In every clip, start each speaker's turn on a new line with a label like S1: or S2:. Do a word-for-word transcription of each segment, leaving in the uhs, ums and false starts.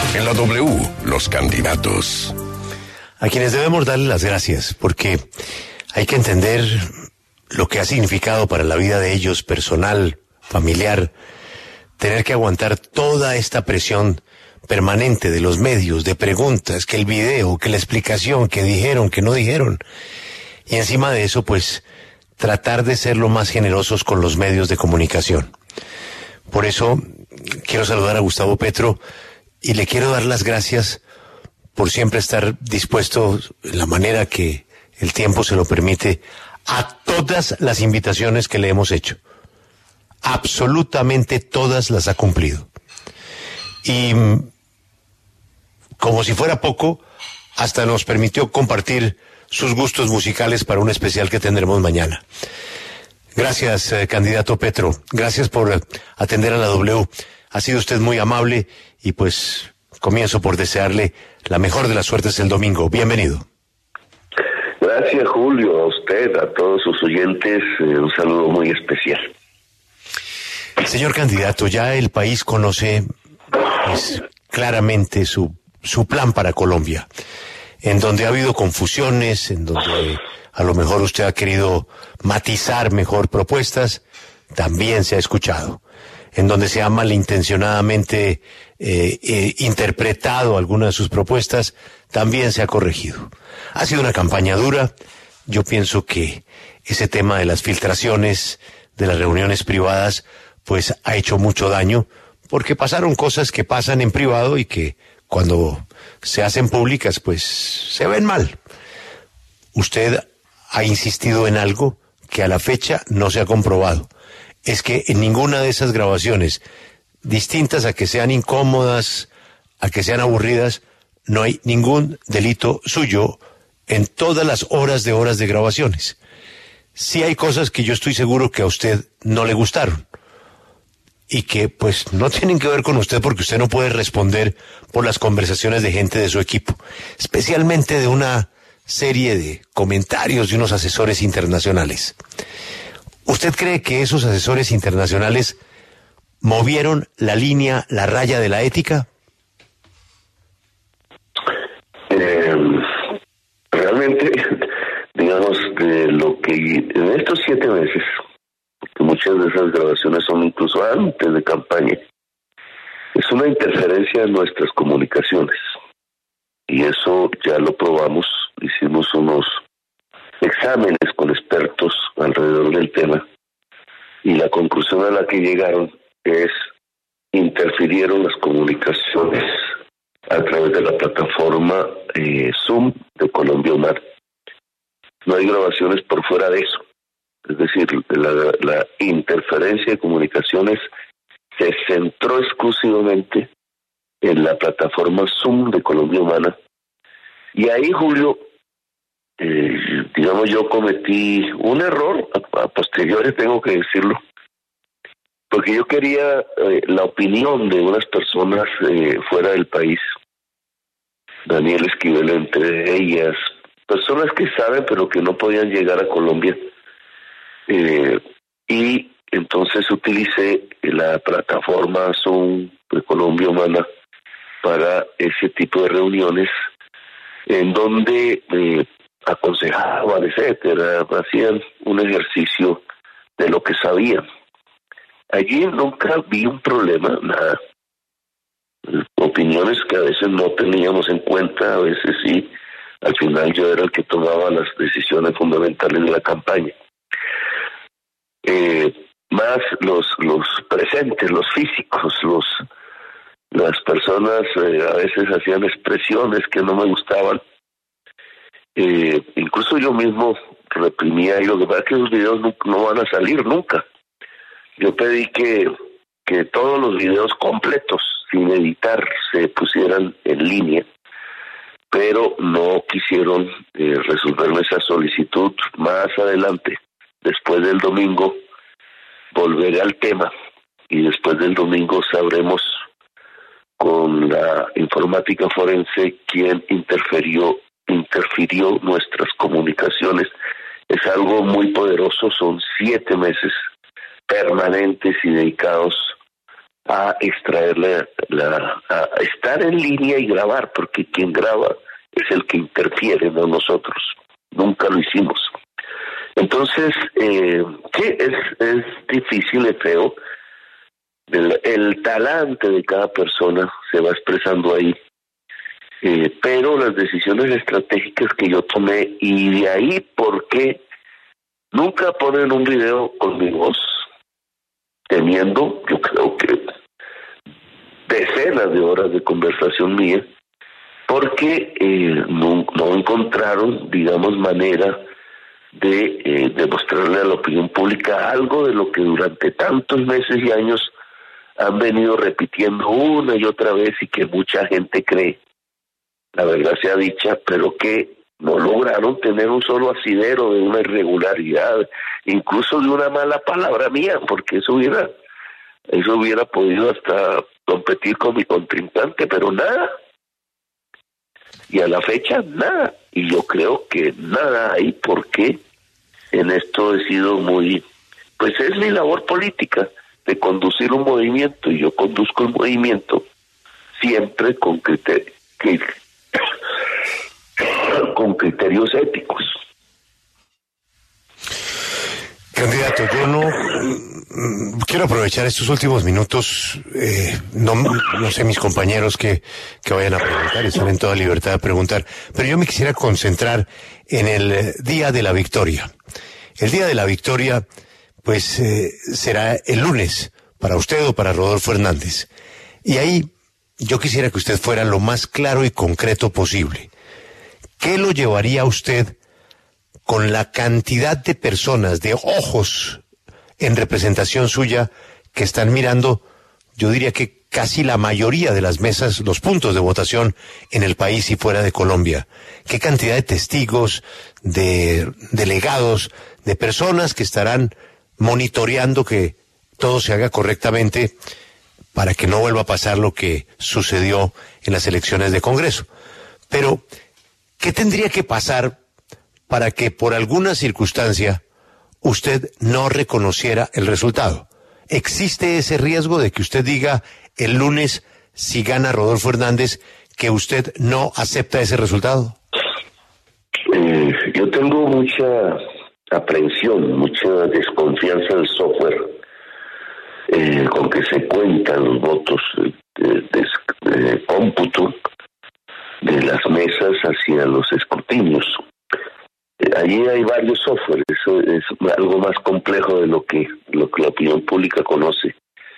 S1: En la W, los candidatos.
S2: A quienes debemos darle las gracias, porque hay que entender lo que ha significado para la vida de ellos, personal, familiar, tener que aguantar toda esta presión permanente de los medios, de preguntas, que el video, que la explicación, que dijeron, que no dijeron. Y encima de eso, pues, tratar de ser lo más generosos con los medios de comunicación. Por eso, quiero saludar a Gustavo Petro y le quiero dar las gracias por siempre estar dispuesto, en la manera que el tiempo se lo permite, a todas las invitaciones que le hemos hecho. Absolutamente todas las ha cumplido. Y como si fuera poco, hasta nos permitió compartir sus gustos musicales para un especial que tendremos mañana. Gracias, eh, candidato Petro. Gracias por eh, atender a la W. Ha sido usted muy amable y pues comienzo por desearle la mejor de las suertes el domingo. Bienvenido.
S3: Gracias, Julio, a usted, a todos sus oyentes, eh, un saludo muy especial.
S2: Señor candidato, ya el país conoce pues, claramente su, su plan para Colombia, en donde ha habido confusiones, en donde a lo mejor usted ha querido matizar mejor propuestas, también se ha escuchado, en donde se ha malintencionadamente eh, eh, interpretado alguna de sus propuestas, también se ha corregido. Ha sido una campaña dura. Yo pienso que ese tema de las filtraciones, de las reuniones privadas, pues ha hecho mucho daño, porque pasaron cosas que pasan en privado y que cuando se hacen públicas, pues se ven mal. Usted ha insistido en algo que a la fecha no se ha comprobado. Es que en ninguna de esas grabaciones, distintas a que sean incómodas, a que sean aburridas, no hay ningún delito suyo en todas las horas de horas de grabaciones. Sí hay cosas que yo estoy seguro que a usted no le gustaron y que pues no tienen que ver con usted, porque usted no puede responder por las conversaciones de gente de su equipo, especialmente de una serie de comentarios de unos asesores internacionales. ¿Usted cree que esos asesores internacionales movieron la línea, la raya de la ética?
S3: Eh, realmente, digamos, de lo que en estos siete meses, porque muchas de esas grabaciones son incluso antes de campaña, es una interferencia en nuestras comunicaciones. Y eso ya lo probamos, hicimos unos exámenes con expertos alrededor del tema, y la conclusión a la que llegaron es: interfirieron las comunicaciones a través de la plataforma eh, Zoom de Colombia Humana. No hay grabaciones por fuera de eso. Es decir, la, la interferencia de comunicaciones se centró exclusivamente en la plataforma Zoom de Colombia Humana. Y ahí, Julio, eh, digamos, yo cometí un error, a, a posteriori tengo que decirlo, porque yo quería eh, la opinión de unas personas eh, fuera del país, Daniel Esquivel entre ellas, personas que saben pero que no podían llegar a Colombia, eh, y entonces utilicé la plataforma Zoom de Colombia Humana para ese tipo de reuniones, en donde eh, aconsejaban, etcétera, hacían un ejercicio de lo que sabían. Allí nunca vi un problema, nada. Opiniones que a veces no teníamos en cuenta, a veces sí. Al final yo era el que tomaba las decisiones fundamentales de la campaña. Eh, más los los presentes, los físicos, los las personas eh, a veces hacían expresiones que no me gustaban. Eh, incluso yo mismo reprimía, y lo que pasa es que los videos no, no van a salir nunca. Yo pedí que, que todos los videos completos, sin editar, se pusieran en línea, pero no quisieron eh, resolverme esa solicitud. Más adelante, después del domingo, volveré al tema, y después del domingo sabremos con la informática forense quién interfirió, interfirió nuestras comunicaciones. Es algo muy poderoso, son siete meses permanentes y dedicados a extraerle, la, a estar en línea y grabar, porque quien graba es el que interfiere, no nosotros. Nunca lo hicimos. Entonces, eh, sí, es, es difícil, es feo. El, el talante de cada persona se va expresando ahí. Eh, pero las decisiones estratégicas que yo tomé, y de ahí porque nunca ponen un video con mi voz, teniendo, yo creo que decenas de horas de conversación mía, porque eh, no, no encontraron, digamos, manera de eh, demostrarle a la opinión pública algo de lo que durante tantos meses y años han venido repitiendo una y otra vez y que mucha gente cree. La verdad sea dicha, pero que no lograron tener un solo asidero de una irregularidad, incluso de una mala palabra mía, porque eso hubiera, eso hubiera podido hasta competir con mi contrincante, pero nada. Y a la fecha, nada. Y yo creo que nada hay, porque en esto he sido muy... Pues es mi labor política, de conducir un movimiento, y yo conduzco el movimiento siempre con criterio, que, con criterios éticos.
S2: Candidato, yo no quiero aprovechar estos últimos minutos, eh, no, no sé mis compañeros que, que vayan a preguntar, están en toda libertad de preguntar, pero yo me quisiera concentrar en el día de la victoria. El día de la victoria, pues eh, será el lunes para usted o para Rodolfo Hernández. Y ahí yo quisiera que usted fuera lo más claro y concreto posible. ¿Qué lo llevaría a usted con la cantidad de personas, de ojos en representación suya que están mirando, yo diría que casi la mayoría de las mesas, los puntos de votación en el país y fuera de Colombia? ¿Qué cantidad de testigos, de delegados, de personas que estarán monitoreando que todo se haga correctamente para que no vuelva a pasar lo que sucedió en las elecciones de Congreso? Pero, ¿qué tendría que pasar para que por alguna circunstancia usted no reconociera el resultado? ¿Existe ese riesgo de que usted diga el lunes, si gana Rodolfo Hernández, que usted no acepta ese resultado?
S3: Eh, yo tengo mucha aprehensión, mucha desconfianza del software eh, con que se cuentan los votos de, de, de cómputo de las mesas hacia los escrutinios. Eh, allí hay varios softwares, eso es algo más complejo de lo que, lo que la opinión pública conoce.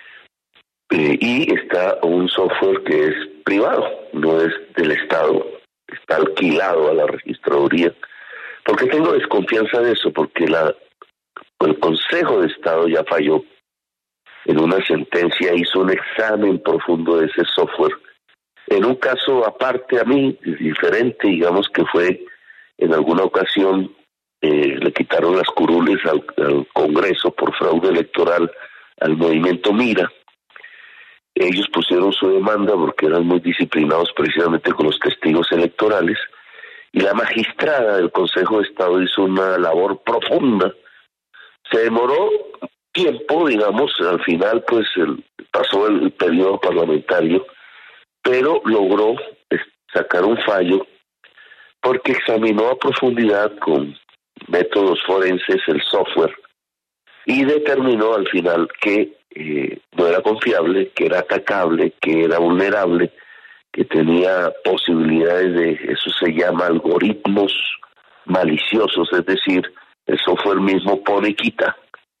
S3: Eh, y está un software que es privado, no es del Estado, está alquilado a la registraduría. ¿Por qué tengo desconfianza de eso? Porque la, el Consejo de Estado ya falló. En una sentencia hizo un examen profundo de ese software. En un caso aparte a mí, diferente, digamos que fue en alguna ocasión, eh, le quitaron las curules al, al Congreso por fraude electoral al movimiento Mira. Ellos pusieron su demanda porque eran muy disciplinados precisamente con los testigos electorales, y la magistrada del Consejo de Estado hizo una labor profunda. Se demoró tiempo, digamos, al final pues el, pasó el, el periodo parlamentario, pero logró sacar un fallo porque examinó a profundidad con métodos forenses el software y determinó al final que eh, no era confiable, que era atacable, que era vulnerable, que tenía posibilidades de, eso se llama algoritmos maliciosos, es decir, el software mismo pone y quita,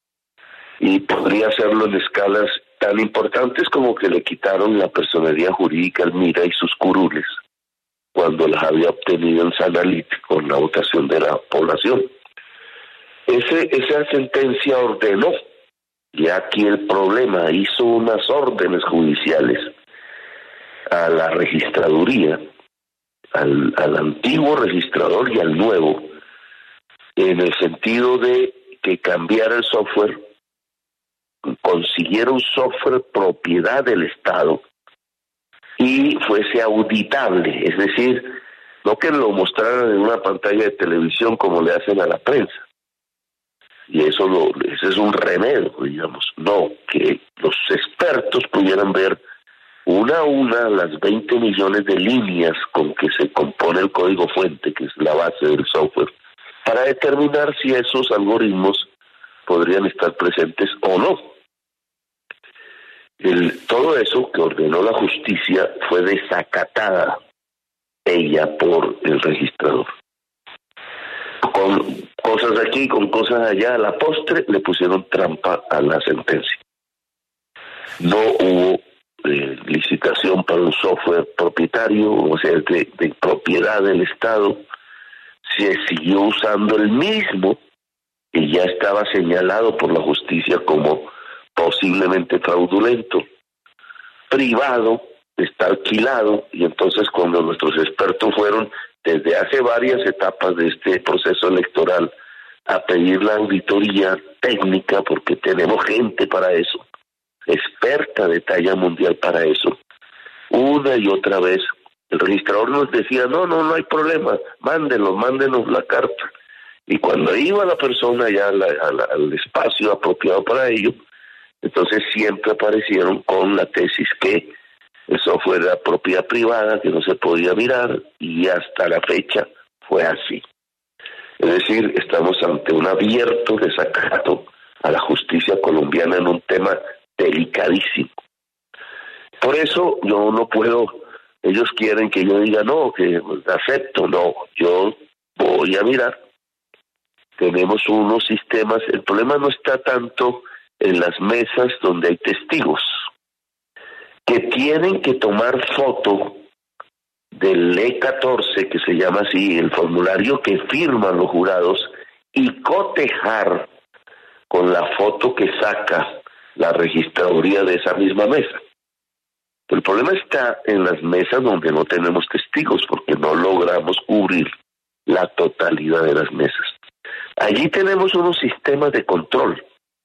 S3: y podría hacerlo en escalas tan importantes como que le quitaron la personería jurídica al Mira y sus curules cuando las había obtenido en Sanalit con la votación de la población. Ese, esa sentencia ordenó, y aquí el problema, hizo unas órdenes judiciales a la registraduría, al, al antiguo registrador y al nuevo, en el sentido de que cambiara el software, consiguiera un software propiedad del Estado y fuese auditable, es decir, no que lo mostraran en una pantalla de televisión como le hacen a la prensa. y eso lo, ese es un remedio, digamos, no, que los expertos pudieran ver una a una las veinte millones de líneas con que se compone el código fuente, que es la base del software, para determinar si esos algoritmos podrían estar presentes o no. El, todo eso que ordenó la justicia fue desacatada ella por el registrador. Con cosas aquí, con cosas allá, a la postre le pusieron trampa a la sentencia. No hubo eh, licitación para un software propietario, o sea, de, de propiedad del Estado. Se siguió usando el mismo y ya estaba señalado por la justicia como posiblemente fraudulento. Privado, está alquilado, y entonces cuando nuestros expertos fueron desde hace varias etapas de este proceso electoral a pedir la auditoría técnica, porque tenemos gente para eso, experta de talla mundial para eso, una y otra vez el registrador nos decía, no, no, no hay problema, mándenos, mándenos la carta. Y cuando iba la persona ya a la, a la, al espacio apropiado para ello, entonces siempre aparecieron con la tesis que el software era propiedad privada, que no se podía mirar, y hasta la fecha fue así. Es decir, estamos ante un abierto desacato a la justicia colombiana en un tema delicadísimo. Por eso yo no puedo, ellos quieren que yo diga no, que acepto, no, yo voy a mirar. Tenemos unos sistemas, el problema no está tanto en las mesas donde hay testigos, que tienen que tomar foto del E catorce, que se llama así, el formulario que firman los jurados, y cotejar con la foto que saca la registraduría de esa misma mesa. El problema está en las mesas donde no tenemos testigos, porque no logramos cubrir la totalidad de las mesas. Allí tenemos unos sistemas de control,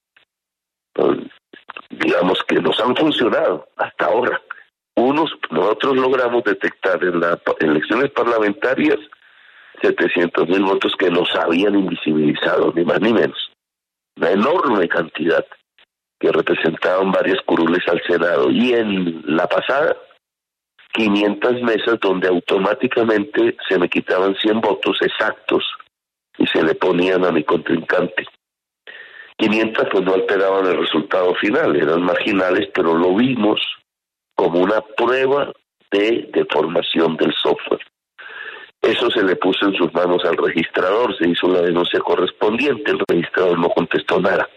S3: digamos que nos han funcionado hasta ahora. Unos, nosotros logramos detectar en las elecciones parlamentarias setecientos mil votos que nos habían invisibilizado, ni más ni menos. Una enorme cantidad que representaban varias curules al Senado. Y en la pasada, quinientas mesas donde automáticamente se me quitaban cien votos exactos y se le ponían a mi contrincante. quinientas pues no alteraban el resultado final, eran marginales, pero lo vimos como una prueba de deformación del software. Eso se le puso en sus manos al registrador, se hizo la denuncia correspondiente, el registrador no contestó nada.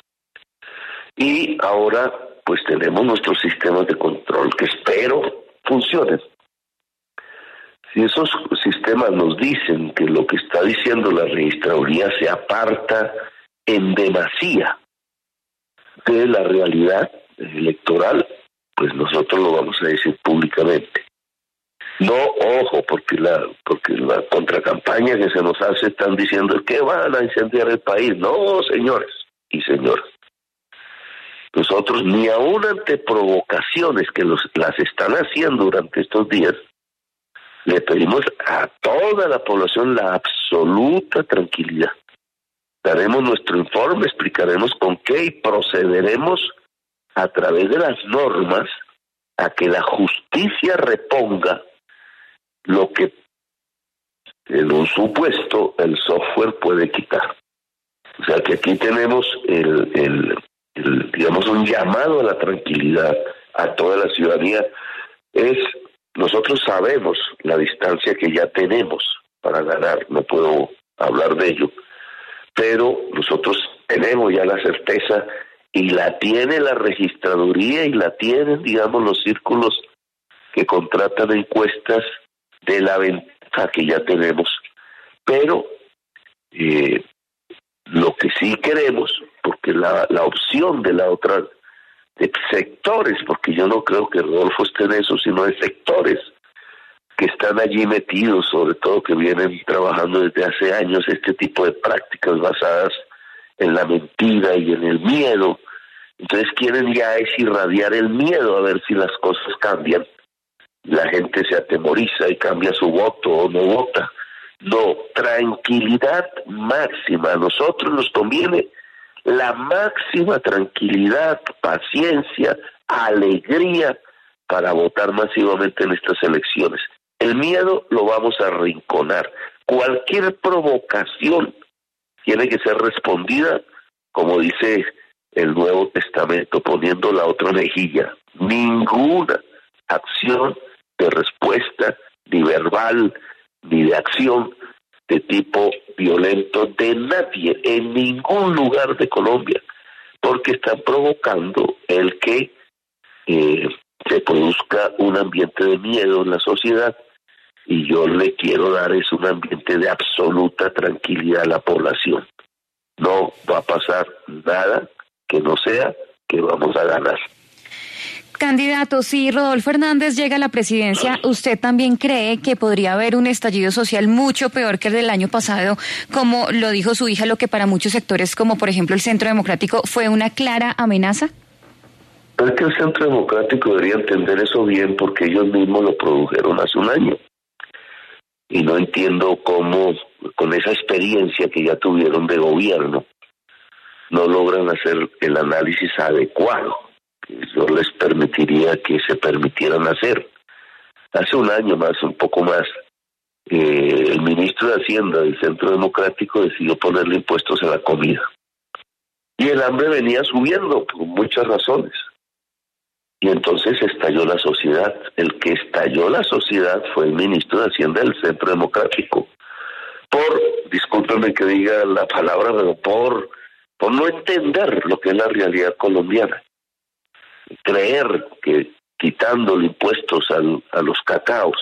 S3: Y ahora pues tenemos nuestros sistemas de control que espero funcionen. Si esos sistemas nos dicen que lo que está diciendo la registraduría se aparta en demasía de la realidad electoral, pues nosotros lo vamos a decir públicamente. No, ojo, porque la porque la contracampaña que se nos hace están diciendo que van a incendiar el país. No, señores y señoras. Nosotros, ni aún ante provocaciones que los, las están haciendo durante estos días, le pedimos a toda la población la absoluta tranquilidad. Daremos nuestro informe, explicaremos con qué y procederemos a través de las normas a que la justicia reponga lo que en un supuesto el software puede quitar. O sea que aquí tenemos el, el, el digamos un llamado a la tranquilidad a toda la ciudadanía. Es nosotros sabemos la distancia que ya tenemos para ganar, no puedo hablar de ello, pero nosotros tenemos ya la certeza y la tiene la registraduría y la tienen, digamos, los círculos que contratan encuestas de la ventaja que ya tenemos. Pero eh, lo que sí queremos, porque la, la opción de la otra, de sectores, porque yo no creo que Rodolfo esté en eso, sino de sectores que están allí metidos, sobre todo que vienen trabajando desde hace años este tipo de prácticas basadas en la mentira y en el miedo. Entonces quieren ya es irradiar el miedo a ver si las cosas cambian. La gente se atemoriza y cambia su voto o no vota. No, tranquilidad máxima. A nosotros nos conviene la máxima tranquilidad, paciencia, alegría para votar masivamente en estas elecciones. El miedo lo vamos a arrinconar. Cualquier provocación tiene que ser respondida, como dice el Nuevo Testamento, poniendo la otra mejilla. Ninguna acción de respuesta, ni verbal, ni de acción de tipo violento de nadie, en ningún lugar de Colombia, porque están provocando el que eh, se produzca un ambiente de miedo en la sociedad, y yo le quiero dar es un ambiente de absoluta tranquilidad a la población. No va a pasar nada que no sea que vamos a ganar.
S4: Candidato, si Rodolfo Hernández llega a la presidencia, ¿usted también cree que podría haber un estallido social mucho peor que el del año pasado, como lo dijo su hija, lo que para muchos sectores, como por ejemplo el Centro Democrático, fue una clara amenaza?
S3: Es que el Centro Democrático debería entender eso bien, porque ellos mismos lo produjeron hace un año. Y no entiendo cómo, con esa experiencia que ya tuvieron de gobierno, no logran hacer el análisis adecuado. Yo les permitiría que se permitieran hacer. Hace un año más, un poco más, eh, el ministro de Hacienda del Centro Democrático decidió ponerle impuestos a la comida. Y el hambre venía subiendo por muchas razones. Y entonces estalló la sociedad. El que estalló la sociedad fue el ministro de Hacienda del Centro Democrático. Por, discúlpenme que diga la palabra, pero por, por no entender lo que es la realidad colombiana. Creer que quitándole impuestos al, a los cacaos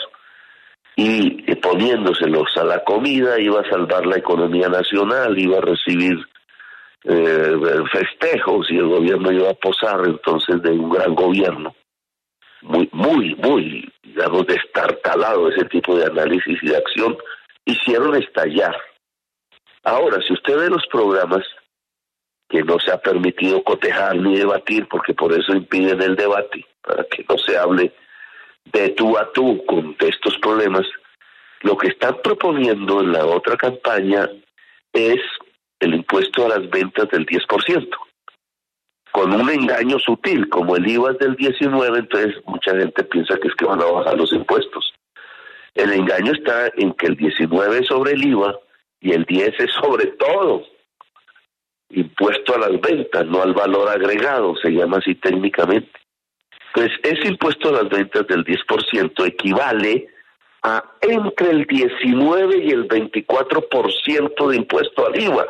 S3: y eh, poniéndoselos a la comida iba a salvar la economía nacional, iba a recibir eh, festejos y el gobierno iba a posar entonces de un gran gobierno. Muy, muy, muy, digamos, destartalado ese tipo de análisis y de acción, hicieron estallar. Ahora, si usted ve los programas, que no se ha permitido cotejar ni debatir, porque por eso impiden el debate, para que no se hable de tú a tú con estos problemas, lo que están proponiendo en la otra campaña es el impuesto a las ventas del diez por ciento, con un engaño sutil, como el I V A es del diecinueve, entonces mucha gente piensa que es que van a bajar los impuestos. El engaño está en que el diecinueve es sobre el I V A y el diez es sobre todo. Impuesto a las ventas, no al valor agregado, se llama así técnicamente. Pues ese impuesto a las ventas del diez por ciento equivale a entre el diecinueve y el veinticuatro por ciento de impuesto al I V A.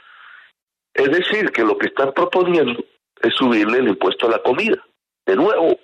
S3: Es decir, que lo que están proponiendo es subirle el impuesto a la comida, de nuevo.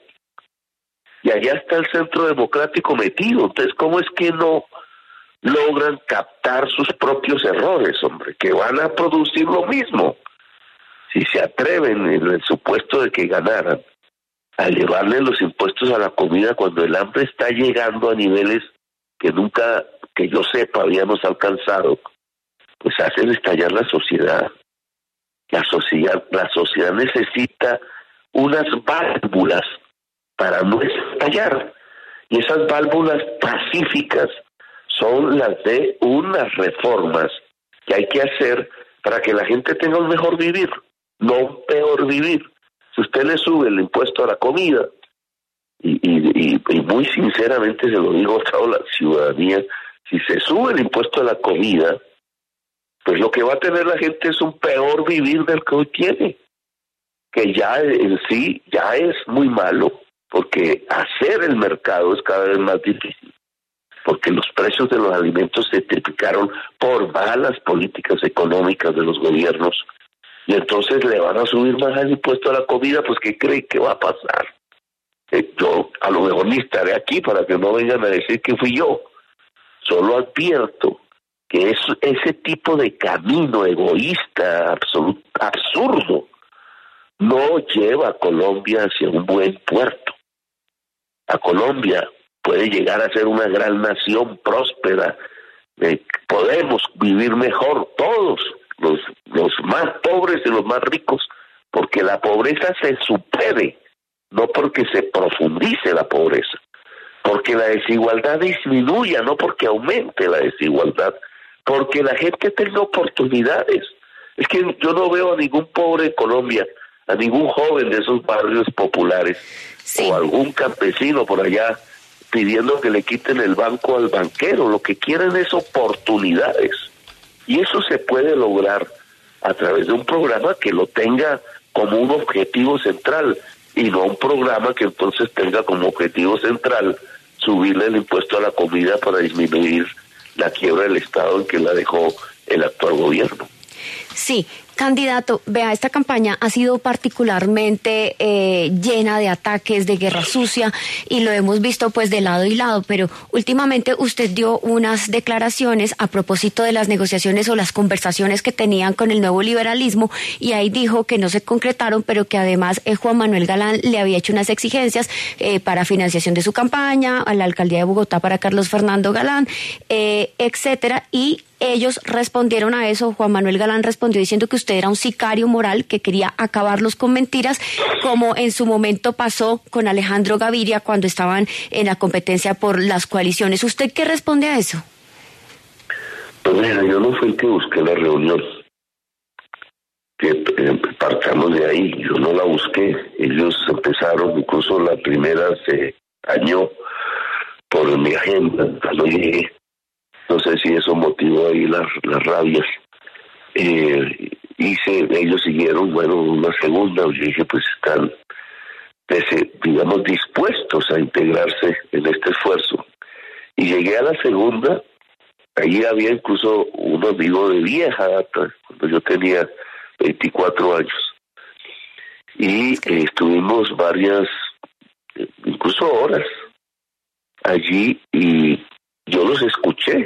S3: Y allá está el Centro Democrático metido. Entonces, ¿cómo es que no logran captar sus propios errores, hombre, que van a producir lo mismo? Si se atreven, en el supuesto de que ganaran, a elevarle los impuestos a la comida cuando el hambre está llegando a niveles que nunca, que yo sepa, habíamos alcanzado, pues hacen estallar la sociedad. La sociedad, la sociedad necesita unas válvulas para no estallar, y esas válvulas pacíficas son las de unas reformas que hay que hacer para que la gente tenga un mejor vivir, no un peor vivir. Si usted le sube el impuesto a la comida, y, y, y, y muy sinceramente se lo digo a toda la ciudadanía, si se sube el impuesto a la comida, pues lo que va a tener la gente es un peor vivir del que hoy tiene, que ya en sí ya es muy malo, porque hacer el mercado es cada vez más difícil, porque los precios de los alimentos se triplicaron por malas políticas económicas de los gobiernos, y entonces le van a subir más el impuesto a la comida. Pues ¿qué cree que va a pasar? Eh, yo a lo mejor ni estaré aquí para que no vengan a decir que fui yo. Solo advierto que es ese tipo de camino egoísta, absoluto, absurdo, no lleva a Colombia hacia un buen puerto. A Colombia puede llegar a ser una gran nación próspera, eh, podemos vivir mejor todos, los, los más pobres y los más ricos, porque la pobreza se supere, no porque se profundice la pobreza, porque la desigualdad disminuya, no porque aumente la desigualdad, porque la gente tenga oportunidades. Es que yo no veo a ningún pobre en Colombia, a ningún joven de esos barrios populares, sí, o algún campesino por allá pidiendo que le quiten el banco al banquero. Lo que quieren es oportunidades, y eso se puede lograr a través de un programa que lo tenga como un objetivo central, y no un programa que entonces tenga como objetivo central subirle el impuesto a la comida para disminuir la quiebra del Estado en que la dejó el actual gobierno.
S5: Sí, candidato, vea, esta campaña ha sido particularmente eh, llena de ataques, de guerra sucia, y lo hemos visto pues de lado y lado, pero últimamente usted dio unas declaraciones a propósito de las negociaciones o las conversaciones que tenían con el nuevo liberalismo, y ahí dijo que no se concretaron, pero que además eh, Juan Manuel Galán le había hecho unas exigencias eh, para financiación de su campaña, a la alcaldía de Bogotá para Carlos Fernando Galán, eh, etcétera, y ellos respondieron a eso. Juan Manuel Galán respondió diciendo que usted era un sicario moral que quería acabarlos con mentiras, como en su momento pasó con Alejandro Gaviria cuando estaban en la competencia por las coaliciones. ¿Usted qué responde a eso?
S3: Pues mira, yo no fui el que busqué la reunión. Que eh, partamos de ahí, yo no la busqué. Ellos empezaron, incluso la primera se dañó por mi agenda, no llegué. No sé si eso motivó ahí las, las rabias. Eh, hice, ellos siguieron, bueno, una segunda, yo dije, pues están, ese, digamos, dispuestos a integrarse en este esfuerzo. Y llegué a la segunda, ahí había incluso un amigo de vieja data, cuando yo tenía veinticuatro años. Y eh, estuvimos varias, eh, incluso horas, allí, y yo los escuché.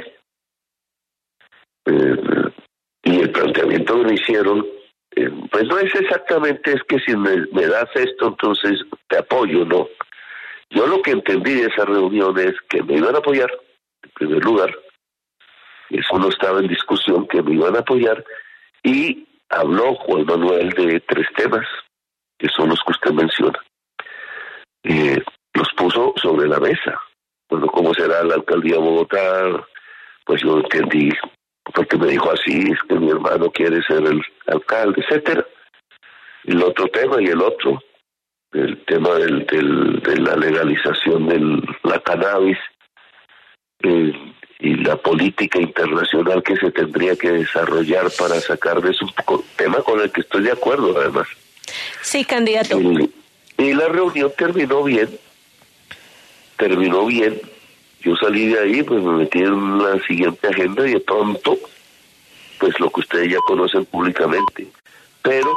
S3: Eh, y el planteamiento que me hicieron, eh, pues no es exactamente es que si me, me das esto, entonces te apoyo, ¿no? Yo lo que entendí de esa reunión es que me iban a apoyar, en primer lugar, eso no estaba en discusión, que me iban a apoyar, y habló Juan Manuel de tres temas, que son los que usted menciona. Eh, los puso sobre la mesa. Bueno, ¿cómo será la alcaldía de Bogotá? Pues yo entendí, porque me dijo así, es que mi hermano quiere ser el alcalde, etcétera. El otro tema y el otro, el tema del, del, de la legalización de la cannabis eh, y la política internacional que se tendría que desarrollar para sacar de su tema con el que estoy de acuerdo, además.
S5: Sí, candidato.
S3: Y, y la reunión terminó bien, terminó bien. Yo salí de ahí, pues me metí en la siguiente agenda y de pronto, pues lo que ustedes ya conocen públicamente, pero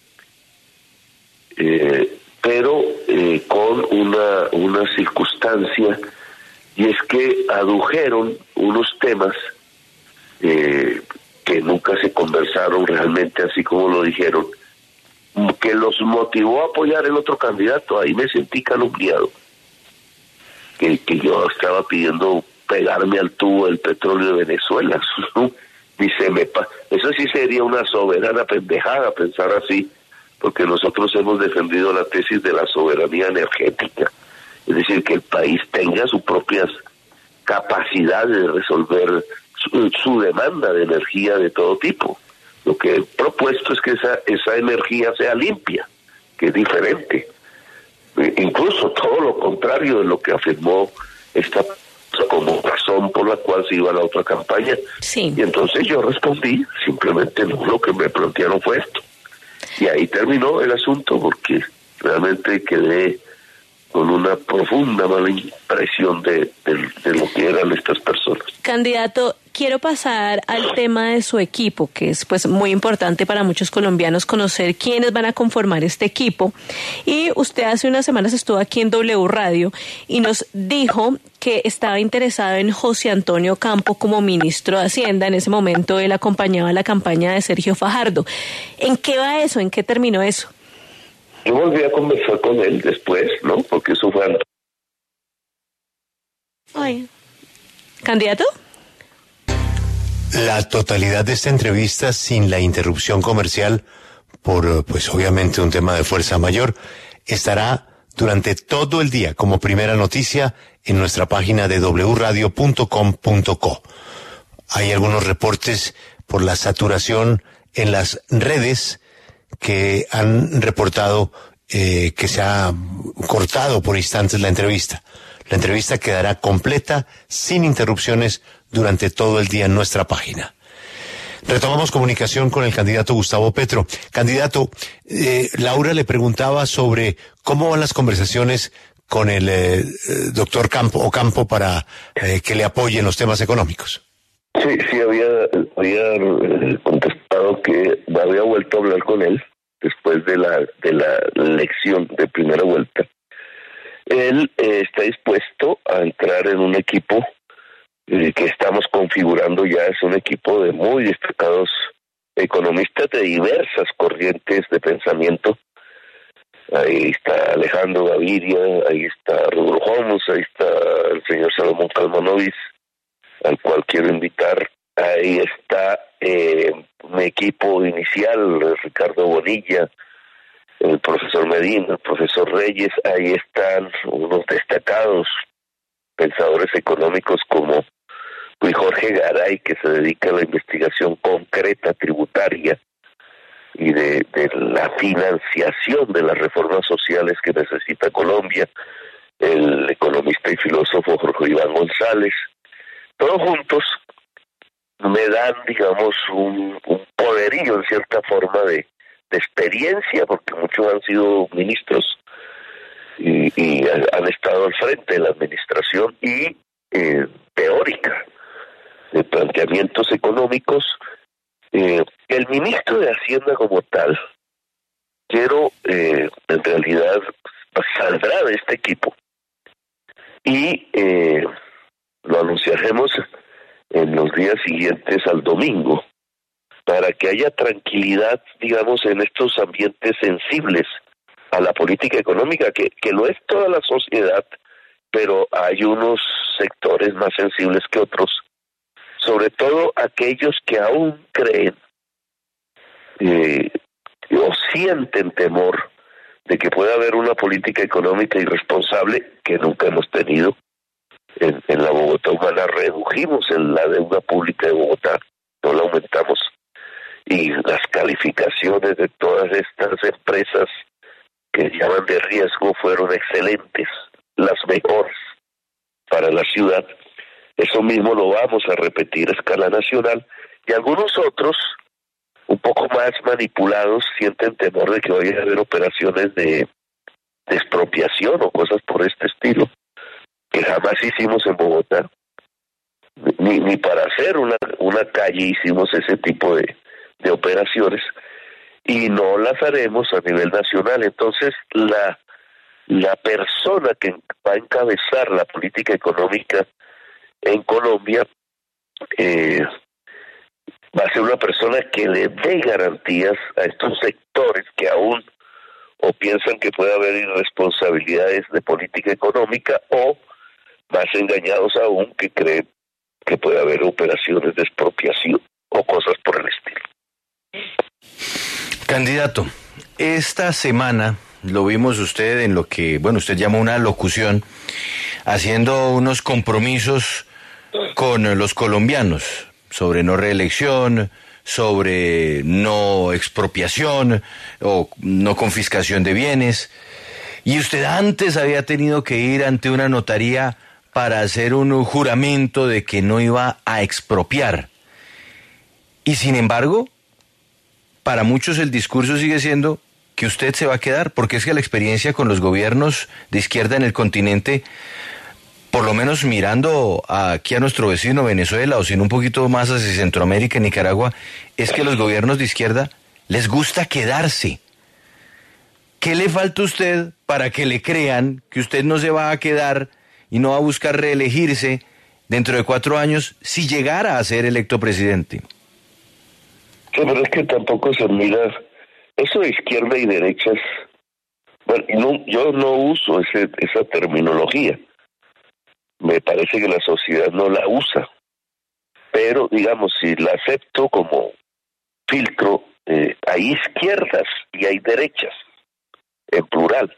S3: eh, pero eh, con una, una circunstancia, y es que adujeron unos temas eh, que nunca se conversaron realmente así como lo dijeron, que los motivó a apoyar el otro candidato. Ahí me sentí calumniado. Que, que yo estaba pidiendo pegarme al tubo del petróleo de Venezuela. Y se me pa- Eso sí sería una soberana pendejada pensar así, porque nosotros hemos defendido la tesis de la soberanía energética, es decir, que el país tenga sus propias capacidades de resolver su, su demanda de energía de todo tipo. Lo que he propuesto es que esa, esa energía sea limpia, que es diferente. Incluso todo lo contrario de lo que afirmó esta como razón por la cual se iba a la otra campaña.
S5: Sí.
S3: Y entonces yo respondí, simplemente no, lo que me plantearon fue esto. Y ahí terminó el asunto, porque realmente quedé con una profunda mala impresión de, de, de lo que eran estas personas.
S5: Candidato, quiero pasar al tema de su equipo, que es pues muy importante para muchos colombianos conocer quiénes van a conformar este equipo. Y usted hace unas semanas estuvo aquí en W Radio y nos dijo que estaba interesado en José Antonio Campo como ministro de Hacienda. En ese momento él acompañaba la campaña de Sergio Fajardo. ¿En qué va eso? ¿En qué terminó eso?
S3: Yo volví a conversar con él después, ¿no? Porque eso fue antes.
S5: Ay. ¿Candidato?
S2: La totalidad de esta entrevista, sin la interrupción comercial, por pues obviamente un tema de fuerza mayor, estará durante todo el día como primera noticia en nuestra página de w radio punto com punto co. Hay algunos reportes por la saturación en las redes que han reportado eh, que se ha cortado por instantes la entrevista. La entrevista quedará completa, sin interrupciones, durante todo el día en nuestra página. Retomamos comunicación con el candidato Gustavo Petro. Candidato, eh, Laura le preguntaba sobre cómo van las conversaciones con el eh, doctor Campo o Campo para eh, que le apoye en los temas económicos.
S3: Sí, sí, había, había eh, contestado que había vuelto a hablar con él después de la de la elección de primera vuelta. Él eh, está dispuesto a entrar en un equipo eh, que estamos configurando ya. Es un equipo de muy destacados economistas de diversas corrientes de pensamiento. Ahí está Alejandro Gaviria, ahí está Rodolfo Homos, ahí está el señor Salomón Kalmanovic, al cual quiero invitar. Ahí está eh, mi equipo inicial, Ricardo Bonilla, el profesor Medina, el profesor Reyes. Ahí están unos destacados pensadores económicos como Luis Jorge Garay, que se dedica a la investigación concreta tributaria y de, de la financiación de las reformas sociales que necesita Colombia, el economista y filósofo Jorge Iván González. Todos juntos me dan, digamos, un, un poderío en cierta forma de, de experiencia, porque muchos han sido ministros y, y han estado al frente de la administración, y eh, teórica de planteamientos económicos. Eh, el ministro de Hacienda como tal, quiero, eh, en realidad, saldrá de este equipo y eh, lo anunciaremos en los días siguientes al domingo, para que haya tranquilidad, digamos, en estos ambientes sensibles a la política económica, que, que lo es toda la sociedad, pero hay unos sectores más sensibles que otros, sobre todo aquellos que aún creen eh, o sienten temor de que pueda haber una política económica irresponsable que nunca hemos tenido. En, en la Bogotá humana redujimos en la deuda pública de Bogotá, no la aumentamos, y las calificaciones de todas estas empresas que llaman de riesgo fueron excelentes, las mejores para la ciudad. Eso mismo lo vamos a repetir a escala nacional, y algunos otros, un poco más manipulados, sienten temor de que vaya a haber operaciones de, de expropiación o cosas por este estilo, que jamás hicimos en Bogotá. Ni, ni para hacer una, una calle hicimos ese tipo de, de operaciones, y no las haremos a nivel nacional. Entonces, la, la persona que va a encabezar la política económica en Colombia eh, va a ser una persona que le dé garantías a estos sectores que aún o piensan que puede haber irresponsabilidades de política económica, o más engañados aún, que creen que puede haber operaciones de expropiación o cosas por el estilo.
S2: Candidato, esta semana lo vimos usted en lo que, bueno, usted llama una locución, haciendo unos compromisos con los colombianos sobre no reelección, sobre no expropiación o no confiscación de bienes. Y usted antes había tenido que ir ante una notaría para hacer un juramento de que no iba a expropiar. Y sin embargo, para muchos el discurso sigue siendo que usted se va a quedar, porque es que la experiencia con los gobiernos de izquierda en el continente, por lo menos mirando aquí a nuestro vecino Venezuela, o si no un poquito más hacia Centroamérica y Nicaragua, es que los gobiernos de izquierda les gusta quedarse. ¿Qué le falta a usted para que le crean que usted no se va a quedar y no va a buscar reelegirse dentro de cuatro años si llegara a ser electo presidente?
S3: Sí, pero es que tampoco se mira eso de izquierda y derechas. Bueno, no, yo no uso ese, esa terminología. Me parece que la sociedad no la usa. Pero, digamos, si la acepto como filtro, eh, hay izquierdas y hay derechas, en plural.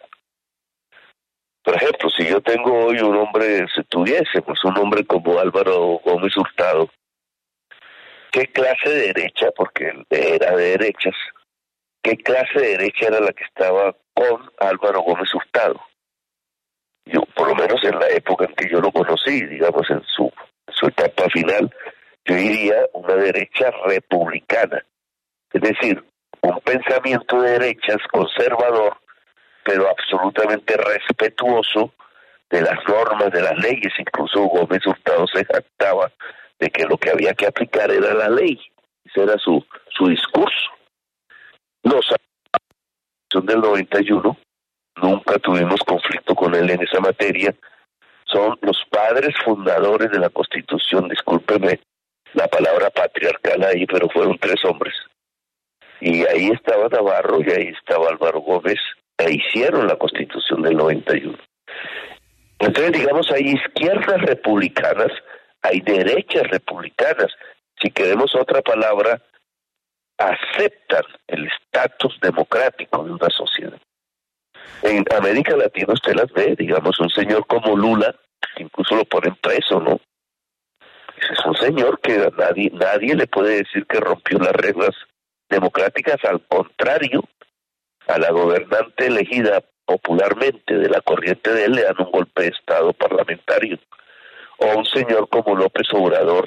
S3: Por ejemplo, si yo tengo hoy un hombre, si tuviésemos un hombre como Álvaro Gómez Hurtado, qué clase de derecha, porque él era de derechas, qué clase de derecha era la que estaba con Álvaro Gómez Hurtado. Yo, por lo menos en la época en que yo lo conocí, digamos en su, su etapa final, yo diría una derecha republicana, es decir, un pensamiento de derechas conservador, pero absolutamente respetuoso de las normas, de las leyes. Incluso Gómez Hurtado se jactaba de que lo que había que aplicar era la ley. Ese era su, su discurso. Los son del noventa y uno, nunca tuvimos conflicto con él en esa materia. Son los padres fundadores de la Constitución, discúlpeme la palabra patriarcal ahí, pero fueron tres hombres. Y ahí estaba Navarro y ahí estaba Álvaro Gómez, e hicieron la Constitución del noventa y uno. Entonces, digamos, hay izquierdas republicanas, hay derechas republicanas. Si queremos otra palabra, aceptan el estatus democrático de una sociedad. En América Latina usted las ve, digamos, un señor como Lula, incluso lo ponen preso, ¿no? Es un señor que a nadie, nadie le puede decir que rompió las reglas democráticas, al contrario, a la gobernante elegida popularmente de la corriente de él le dan un golpe de estado parlamentario. O un señor como López Obrador,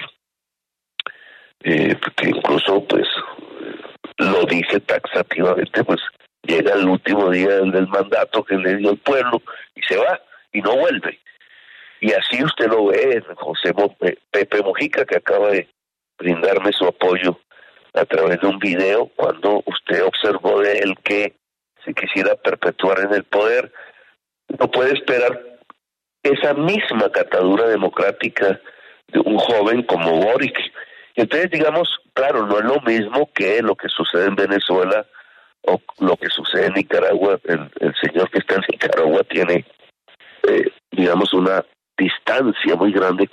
S3: eh, que incluso pues lo dice taxativamente, pues llega el último día del, del mandato que le dio el pueblo y se va y no vuelve. Y así usted lo ve en José Mo, eh, Pepe Mujica, que acaba de brindarme su apoyo a través de un video, cuando usted observó de él que se quisiera perpetuar en el poder, no puede esperar esa misma catadura democrática de un joven como Boric. Entonces, digamos, claro, no es lo mismo que lo que sucede en Venezuela o lo que sucede en Nicaragua. El, el señor que está en Nicaragua tiene, eh, digamos, una distancia muy grande.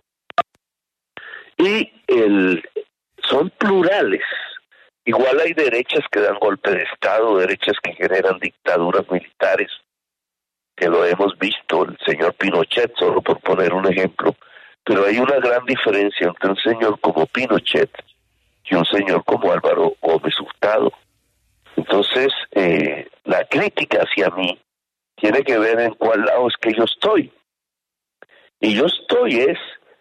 S3: Y el, son plurales. Igual hay derechas que dan golpe de Estado, derechas que generan dictaduras militares, que lo hemos visto, el señor Pinochet, solo por poner un ejemplo. Pero hay una gran diferencia entre un señor como Pinochet y un señor como Álvaro Gómez Hurtado. Entonces, eh, la crítica hacia mí tiene que ver en cuál lado es que yo estoy. Y yo estoy es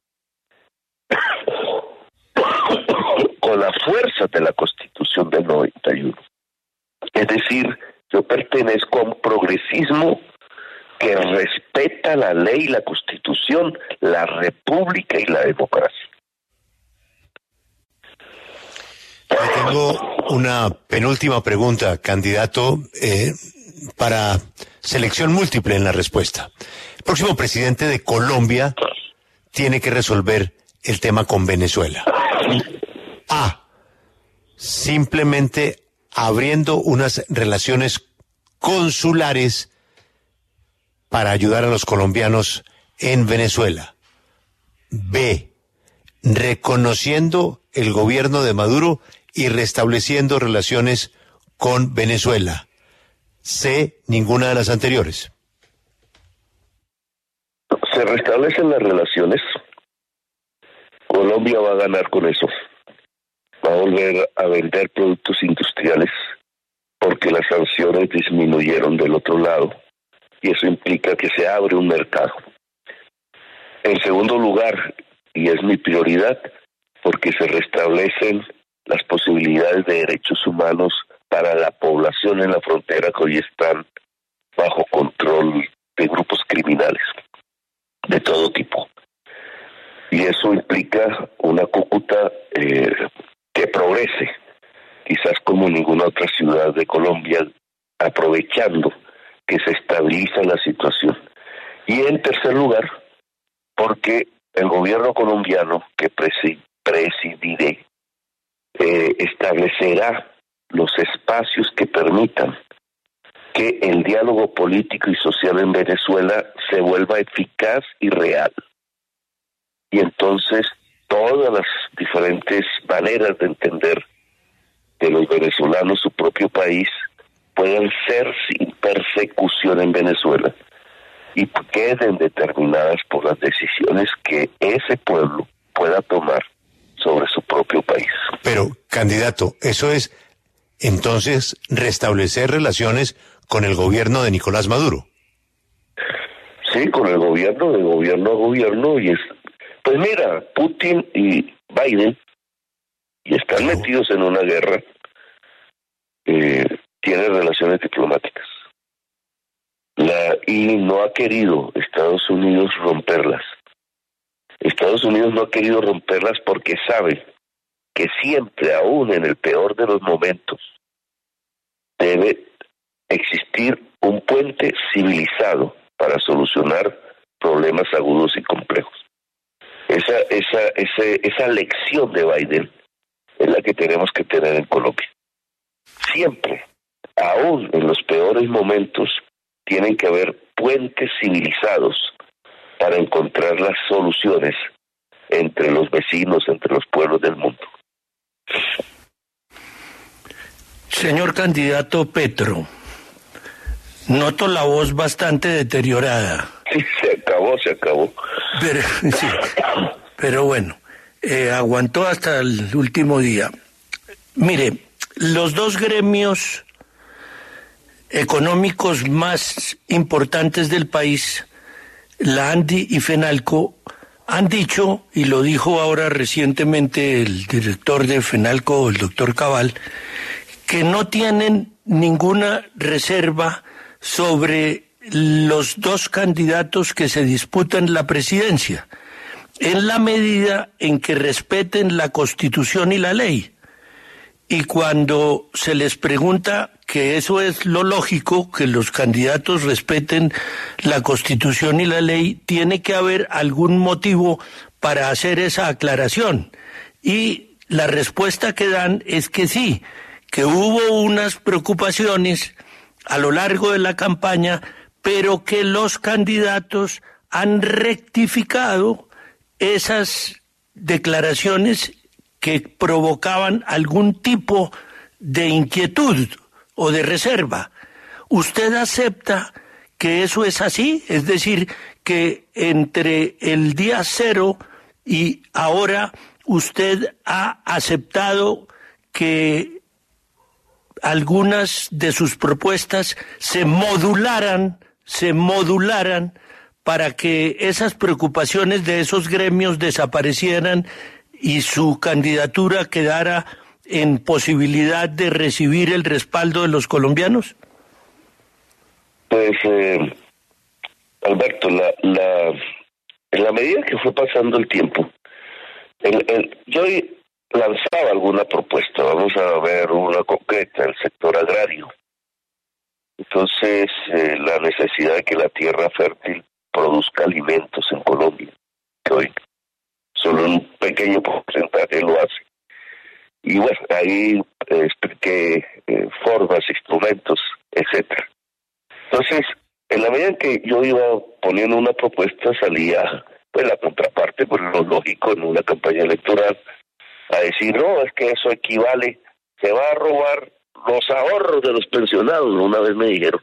S3: con la fuerza de la Constitución del noventa y uno. Es decir, yo pertenezco a un progresismo que respeta la ley, la Constitución, la República y la democracia.
S2: Tengo una penúltima pregunta, candidato, eh, para selección múltiple en la respuesta. El próximo presidente de Colombia tiene que resolver el tema con Venezuela. A. Simplemente abriendo unas relaciones consulares para ayudar a los colombianos en Venezuela. B. Reconociendo el gobierno de Maduro y restableciendo relaciones con Venezuela. C. Ninguna de las anteriores.
S3: Se restablecen las relaciones. Colombia va a ganar con eso. Va a volver a vender productos industriales porque las sanciones disminuyeron del otro lado y eso implica que se abre un mercado. En segundo lugar, y es mi prioridad, porque se restablecen las posibilidades de derechos humanos para la población en la frontera que hoy están bajo control de grupos criminales de todo tipo. Y eso implica una Cúcuta eh, que progrese, quizás como ninguna otra ciudad de Colombia, aprovechando que se estabiliza la situación. Y en tercer lugar, porque el gobierno colombiano que presidiré eh, establecerá los espacios que permitan que el diálogo político y social en Venezuela se vuelva eficaz y real. Y entonces todas las diferentes maneras de entender de los venezolanos su propio país puedan ser sin persecución en Venezuela y queden determinadas por las decisiones que ese pueblo pueda tomar sobre su propio país.
S2: Pero Candidato, eso es entonces restablecer relaciones con el gobierno de Nicolás Maduro.
S3: Sí, con el gobierno, de gobierno a gobierno, y es, pues mira, Putin y Biden, y están
S2: No.
S3: metidos en una guerra, eh, tienen relaciones diplomáticas. La, y no ha querido Estados Unidos romperlas. Estados Unidos no ha querido romperlas porque sabe que siempre, aún en el peor de los momentos, debe existir un puente civilizado para solucionar problemas agudos y complejos. Esa, esa, esa, esa lección de Biden es la que tenemos que tener en Colombia. Siempre, aún en los peores momentos, tienen que haber puentes civilizados para encontrar las soluciones entre los vecinos, entre los pueblos del mundo.
S6: Señor candidato Petro, noto la voz bastante deteriorada.
S3: Sí, se acabó, se acabó.
S6: Pero, sí, pero bueno, eh, aguantó hasta el último día. Mire, los dos gremios económicos más importantes del país, la ANDI y FENALCO, han dicho, y lo dijo ahora recientemente el director de FENALCO, el doctor Cabal, que no tienen ninguna reserva sobre los dos candidatos que se disputan la presidencia, en la medida en que respeten la Constitución y la ley. Y cuando se les pregunta que eso es lo lógico, que los candidatos respeten la Constitución y la ley, tiene que haber algún motivo para hacer esa aclaración. Y la respuesta que dan es que sí, que hubo unas preocupaciones a lo largo de la campaña, pero que los candidatos han rectificado esas declaraciones que provocaban algún tipo de inquietud o de reserva. ¿Usted acepta que eso es así? Es decir, que entre el día cero y ahora usted ha aceptado que algunas de sus propuestas se modularan, se modularan para que esas preocupaciones de esos gremios desaparecieran y su candidatura quedara en posibilidad de recibir el respaldo de los colombianos?
S3: Pues, eh, Alberto, la, la, en la medida que fue pasando el tiempo, el, el, yo lanzaba alguna propuesta, vamos a ver una concreta, el sector agrario. Entonces, eh, la necesidad de que la tierra fértil produzca alimentos en Colombia, que hoy solo un pequeño porcentaje lo hace. Y bueno, ahí eh, expliqué eh, formas, instrumentos, etcétera. Entonces, en la medida en que yo iba poniendo una propuesta, salía pues la contraparte, por lo lógico, en una campaña electoral, a decir, no, es que eso equivale, se va a robar los ahorros de los pensionados, una vez me dijeron.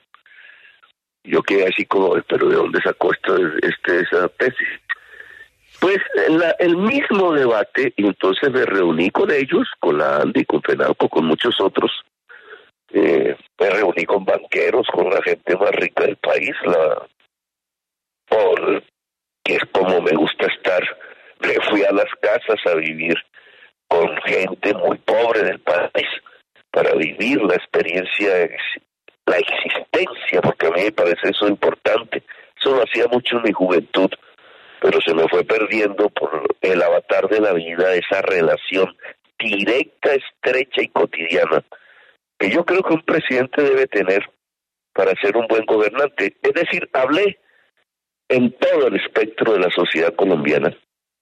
S3: Yo quedé así como, pero ¿de dónde sacó esto, este, esa tesis? Pues la, el mismo debate, y entonces me reuní con ellos, con la ANDI, con FENALCO, con muchos otros, eh, me reuní con banqueros, con la gente más rica del país, la por que es como me gusta estar, me fui a las casas a vivir con gente muy pobre del país, para vivir la experiencia, la existencia, porque a mí me parece eso importante. Eso lo hacía mucho en mi juventud, pero se me fue perdiendo por el avatar de la vida, esa relación directa, estrecha y cotidiana, que yo creo que un presidente debe tener para ser un buen gobernante. Es decir, hablé en todo el espectro de la sociedad colombiana.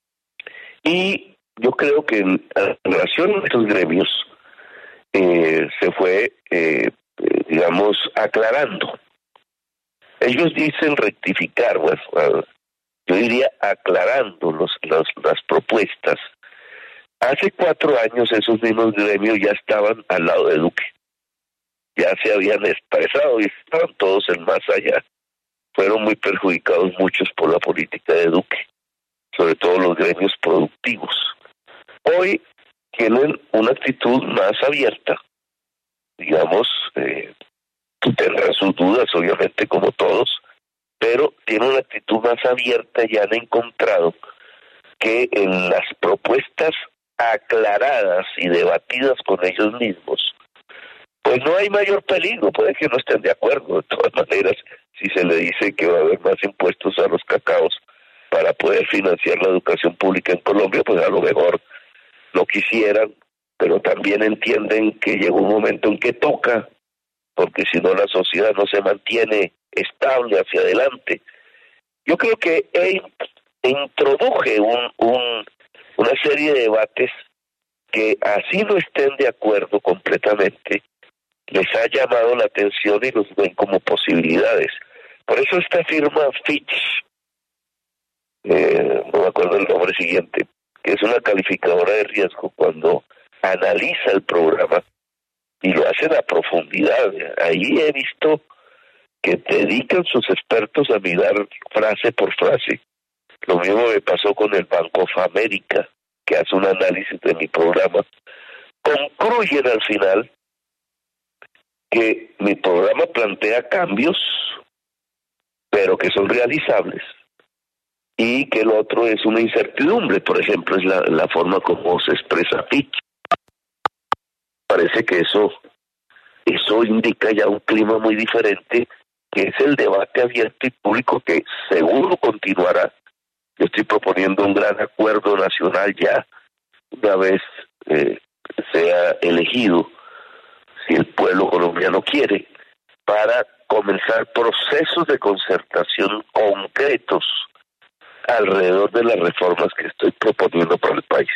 S3: Y yo creo que en, en relación a estos gremios, eh, se fue, eh, eh, digamos, aclarando. Ellos dicen rectificar, bueno, uh, yo diría aclarando los, los, las propuestas. Hace cuatro años esos mismos gremios ya estaban al lado de Duque. Ya se habían expresado y estaban todos en más allá. Fueron muy perjudicados muchos por la política de Duque, sobre todo los gremios productivos. Hoy tienen una actitud más abierta, digamos, eh, tendrán sus dudas, obviamente, como todos, pero tienen una actitud más abierta y han encontrado que en las propuestas aclaradas y debatidas con ellos mismos, pues no hay mayor peligro. Puede que no estén de acuerdo, de todas maneras, si se le dice que va a haber más impuestos a los cacaos para poder financiar la educación pública en Colombia, pues a lo mejor lo quisieran, pero también entienden que llega un momento en que toca, porque si no la sociedad no se mantiene estable hacia adelante. Yo creo que he, introduje un, un, una serie de debates que así no estén de acuerdo completamente, les ha llamado la atención y los ven como posibilidades. Por eso esta firma Fitch, eh, no me acuerdo el nombre siguiente, que es una calificadora de riesgo, cuando analiza el programa y lo hacen a profundidad. Ahí he visto que dedican sus expertos a mirar frase por frase. Lo mismo me pasó con el Banco of America, que hace un análisis de mi programa. Concluyen al final que mi programa plantea cambios, pero que son realizables, y que el otro es una incertidumbre. Por ejemplo, es la, la forma como se expresa Fitch. Parece que eso, eso indica ya un clima muy diferente, que es el debate abierto y público que seguro continuará. Yo estoy proponiendo un gran acuerdo nacional ya, una vez eh, sea elegido, si el pueblo colombiano quiere, para comenzar procesos de concertación concretos alrededor de las reformas que estoy proponiendo para el país.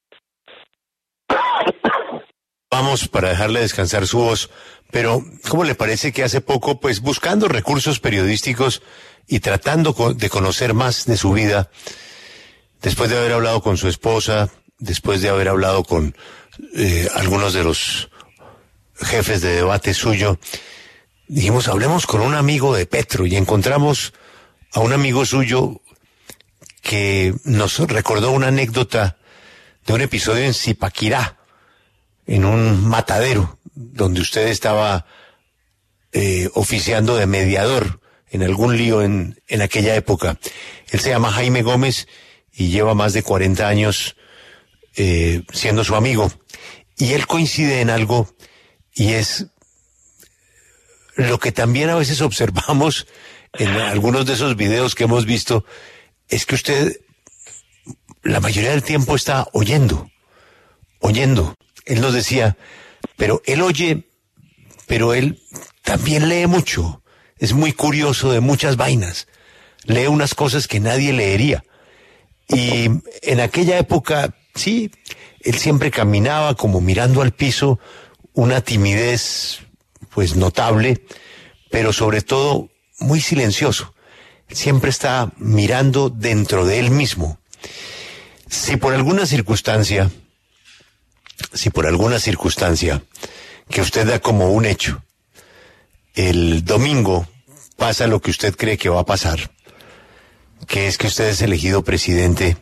S2: Vamos, para dejarle descansar su voz, pero ¿cómo le parece que hace poco, pues buscando recursos periodísticos y tratando de conocer más de su vida, después de haber hablado con su esposa, después de haber hablado con eh, algunos de los jefes de debate suyo, dijimos, hablemos con un amigo de Petro, y encontramos a un amigo suyo que nos recordó una anécdota de un episodio en Zipaquirá, en un matadero, donde usted estaba eh, oficiando de mediador en algún lío en, en aquella época. Él se llama Jaime Gómez y lleva más de cuarenta años eh, siendo su amigo. Y él coincide en algo, y es lo que también a veces observamos en algunos de esos videos que hemos visto, es que usted la mayoría del tiempo está oyendo, oyendo. Él nos decía, pero él oye, pero él también lee mucho, es muy curioso de muchas vainas, lee unas cosas que nadie leería. Y en aquella época, sí, él siempre caminaba como mirando al piso, una timidez pues notable, pero sobre todo muy silencioso. Siempre está mirando dentro de él mismo. Si por alguna circunstancia, si por alguna circunstancia que usted da como un hecho, el domingo pasa lo que usted cree que va a pasar, que es que usted es elegido presidente,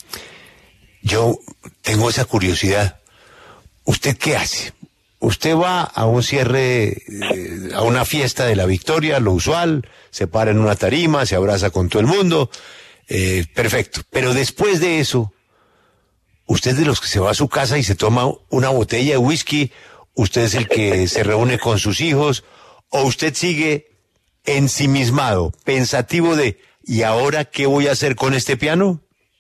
S2: yo tengo esa curiosidad. ¿Usted qué hace? Usted va a un cierre, eh, a una fiesta de la victoria, lo usual, se para en una tarima, se abraza con todo el mundo, eh, perfecto. Pero después de eso, usted es de los que se va a su casa y se toma una botella de whisky, usted es el que se reúne con sus hijos, o usted sigue ensimismado, pensativo de, ¿y ahora qué voy a hacer con este piano?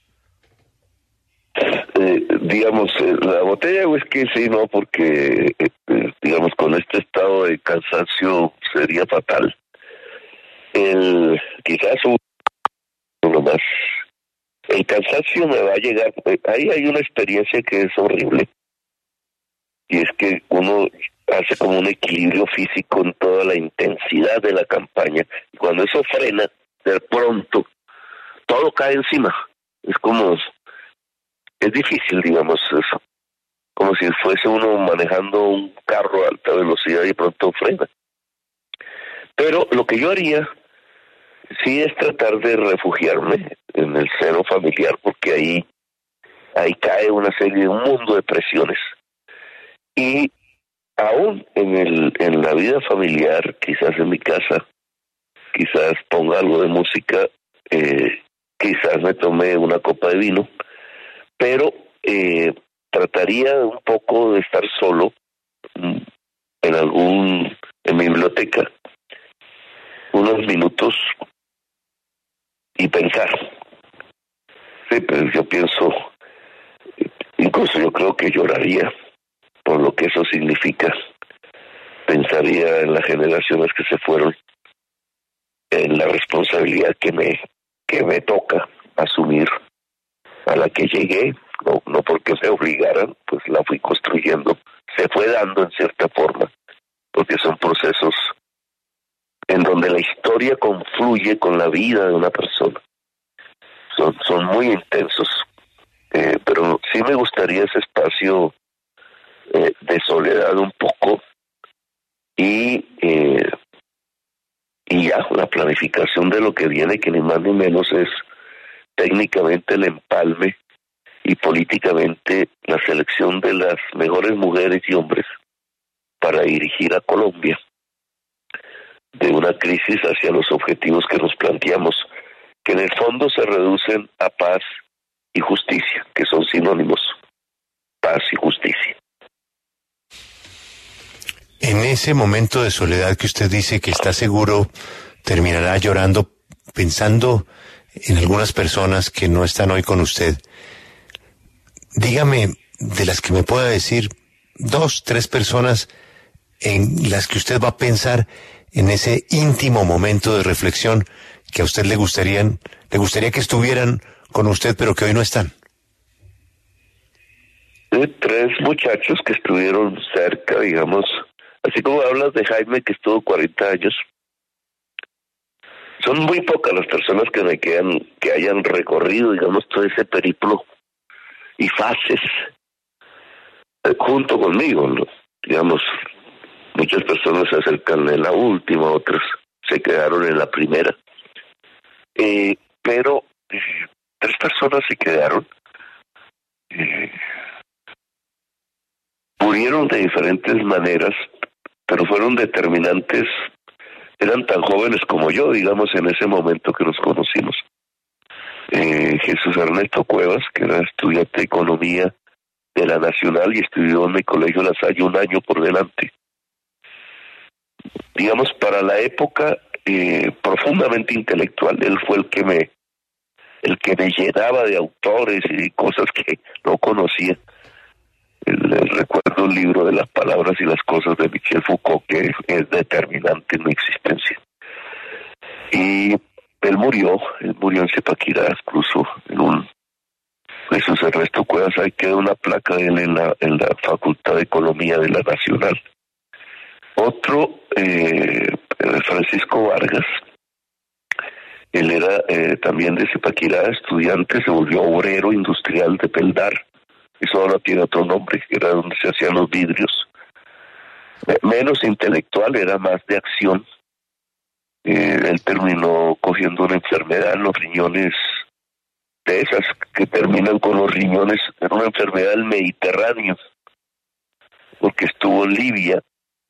S3: Eh, digamos, eh, la botella de whisky sí, no, porque, eh, eh, digamos, con este estado de cansancio sería fatal. El, quizás uno más. El cansancio me va a llegar. Ahí hay una experiencia que es horrible. Y es que uno hace como un equilibrio físico en toda la intensidad de la campaña. Y cuando eso frena, de pronto, todo cae encima. Es como... Es difícil, digamos, eso. Como si fuese uno manejando un carro a alta velocidad y de pronto frena. Pero lo que yo haría, sí, es tratar de refugiarme en el seno familiar, porque ahí ahí cae una serie de un mundo de presiones. Y aún en el en la vida familiar, quizás en mi casa, quizás ponga algo de música, eh, quizás me tome una copa de vino, pero eh, trataría un poco de estar solo en algún en mi biblioteca unos minutos y pensar. Sí, pero yo pienso, incluso yo creo que lloraría por lo que eso significa. Pensaría en las generaciones que se fueron, en la responsabilidad que me que me toca asumir, a la que llegué, no, no porque me obligaran, pues la fui construyendo, se fue dando en cierta forma, porque son procesos en donde la historia confluye con la vida de una persona. Son, son muy intensos, eh, pero sí me gustaría ese espacio eh, de soledad un poco y eh, y ya la planificación de lo que viene, que ni más ni menos es técnicamente el empalme y políticamente la selección de las mejores mujeres y hombres para dirigir a Colombia de una crisis hacia los objetivos que nos planteamos, que en el fondo se reducen a paz y justicia, que son sinónimos, paz y justicia.
S2: En ese momento de soledad que usted dice que está seguro terminará llorando, pensando en algunas personas que no están hoy con usted, dígame, de las que me pueda decir, dos, tres personas en las que usted va a pensar en ese íntimo momento de reflexión que a usted le gustarían, le gustaría que estuvieran con usted, pero que hoy no están.
S3: Tres muchachos que estuvieron cerca, digamos, así como hablas de Jaime, que estuvo cuarenta años. Son muy pocas las personas que me quedan, que hayan recorrido, digamos, todo ese periplo y fases eh, junto conmigo, ¿no? Digamos, muchas personas se acercan en la última, otras se quedaron en la primera. Eh, pero eh, tres personas se quedaron. Eh, murieron de diferentes maneras, pero fueron determinantes. Eran tan jóvenes como yo, digamos, en ese momento que nos conocimos. Eh, Jesús Ernesto Cuevas, que era estudiante de Economía de la Nacional y estudió en mi colegio La Salle un año por delante. Digamos, para la época, eh, profundamente intelectual. Él fue el que me el que me llenaba de autores y cosas que no conocía. El, el, recuerdo un libro de las palabras y las cosas de Michel Foucault, que es determinante en mi existencia. Y él murió, él murió en Zipaquirá, incluso en un Jesús Ernesto Cuevas, ahí quedó una placa de él en la, en la Facultad de Economía de la Nacional. Otro, eh, Francisco Vargas, él era eh, también de Zipaquirá, estudiante, se volvió obrero industrial de Peldar. Eso ahora tiene otro nombre, que era donde se hacían los vidrios. Menos intelectual, era más de acción. Eh, él terminó cogiendo una enfermedad en los riñones, de esas que terminan con los riñones, era una enfermedad del Mediterráneo, porque estuvo en Libia.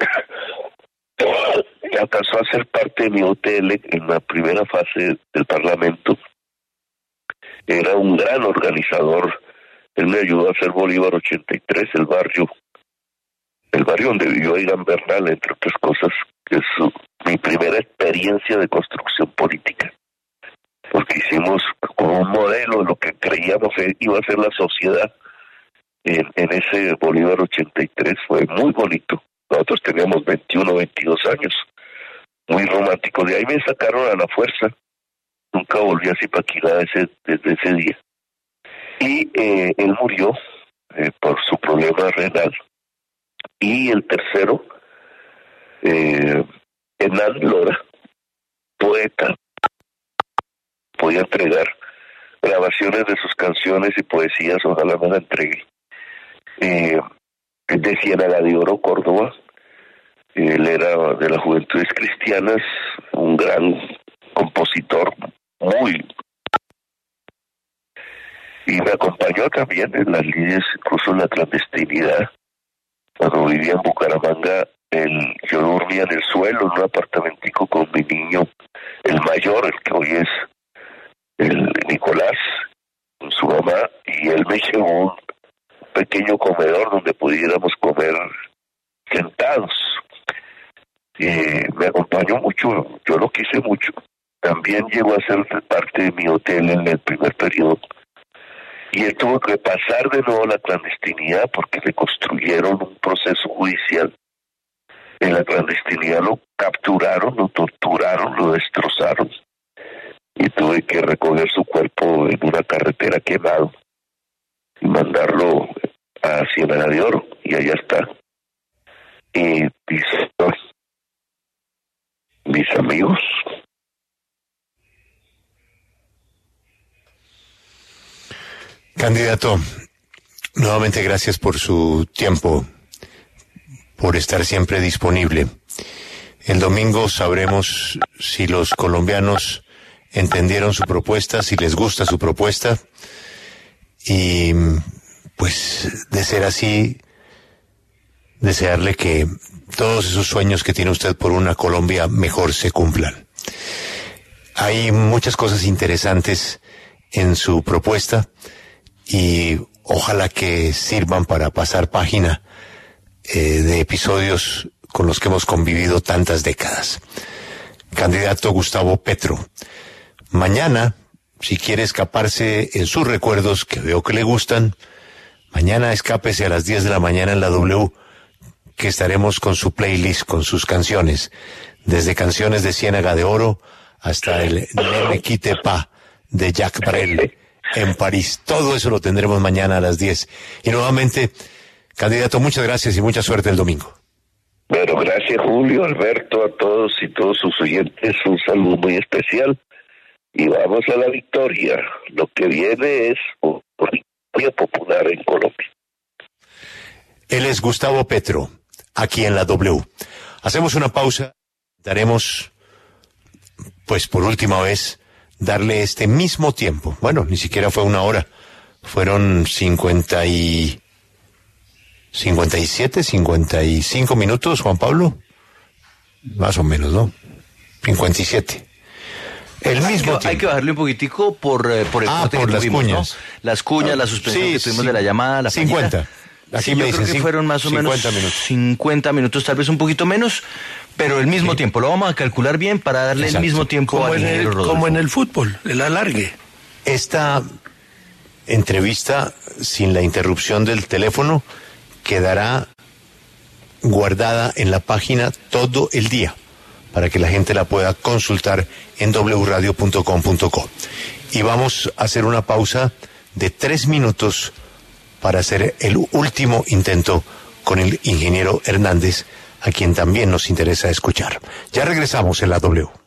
S3: Alcanzó a ser parte de mi O T L en la primera fase del Parlamento. Era un gran organizador. Él me ayudó a hacer Bolívar ochenta y tres, el barrio, el barrio donde vivió Irán Bernal, entre otras cosas, que es su, mi primera experiencia de construcción política. Porque hicimos como un modelo de lo que creíamos que iba a ser la sociedad en, en ese Bolívar ochenta y tres. Fue muy bonito. Nosotros teníamos veintiuno, veintidós años, muy romántico. De ahí me sacaron a la fuerza. Nunca volví a Zipaquirá ese, desde ese día. Y eh, él murió eh, por su problema renal. Y el tercero, eh, Hernán Lora, poeta, podía entregar grabaciones de sus canciones y poesías, ojalá me la entregue. Eh, de Ciénaga de Oro, Córdoba. Él era de las Juventudes Cristianas, un gran compositor, muy... Y me acompañó también en las líneas, incluso en la clandestinidad. Cuando vivía en Bucaramanga, el, yo dormía en el suelo, en un apartamentico con mi niño, el mayor, el que hoy es el Nicolás, con su mamá, y él me llevó un pequeño comedor donde pudiéramos comer sentados. Eh, me acompañó mucho, yo lo quise mucho. También llegó a ser parte de mi hotel en el primer periodo. Y él tuvo que pasar de nuevo la clandestinidad porque le construyeron un proceso judicial. En la clandestinidad lo capturaron, lo torturaron, lo destrozaron. Y tuve que recoger su cuerpo en una carretera quemado y mandarlo a Ciénaga de Oro. Y allá está. Y mis, mis amigos.
S2: Candidato, nuevamente gracias por su tiempo, por estar siempre disponible. El domingo sabremos si los colombianos entendieron su propuesta, si les gusta su propuesta, y pues de ser así, desearle que todos esos sueños que tiene usted por una Colombia mejor se cumplan. Hay muchas cosas interesantes en su propuesta y ojalá que sirvan para pasar página eh, de episodios con los que hemos convivido tantas décadas. Candidato Gustavo Petro, mañana, si quiere escaparse en sus recuerdos, que veo que le gustan, mañana escápese a las diez de la mañana en la W, que estaremos con su playlist, con sus canciones, desde canciones de Ciénaga de Oro hasta el Ne me quitte pas de Jacques Brel en París. Todo eso lo tendremos mañana a las diez. Y nuevamente, candidato, muchas gracias y mucha suerte el domingo.
S3: Bueno, gracias Julio, Alberto, a todos y todos sus oyentes, un saludo muy especial. Y vamos a la victoria. Lo que viene es una victoria popular en Colombia.
S2: Él es Gustavo Petro, aquí en la W. Hacemos una pausa, daremos, pues por última vez, darle este mismo tiempo. Bueno, ni siquiera fue una hora, fueron cincuenta y cincuenta y siete, cincuenta y cinco minutos, Juan Pablo, más o menos, ¿no? cincuenta y siete. El
S7: hay
S2: mismo
S7: que,
S2: tiempo.
S7: Hay que bajarle un poquitico por, eh, por el
S2: ah,
S7: corte
S2: por
S7: que
S2: las
S7: tuvimos,
S2: cuñas.
S7: ¿no? Las cuñas, la suspensión
S2: sí,
S7: que tuvimos
S2: sí.
S7: de la llamada, la
S2: cincuenta.
S7: pañita.
S2: Aquí
S7: sí,
S2: me
S7: yo
S2: dicen
S7: creo que fueron más o menos
S2: cincuenta minutos.
S7: cincuenta minutos, tal vez un poquito menos, pero el mismo
S2: sí.
S7: tiempo. Lo vamos a calcular bien para darle
S2: Exacto.
S7: el mismo tiempo
S6: Como
S7: al
S6: en,
S7: ingeniero
S6: el,
S7: Rodolfo.
S6: como en el fútbol, el alargue.
S2: Esta entrevista, sin la interrupción del teléfono, quedará guardada en la página todo el día, para que la gente la pueda consultar en w radio punto com punto co. Y vamos a hacer una pausa de tres minutos para hacer el último intento con el ingeniero Hernández, a quien también nos interesa escuchar. Ya regresamos en la W.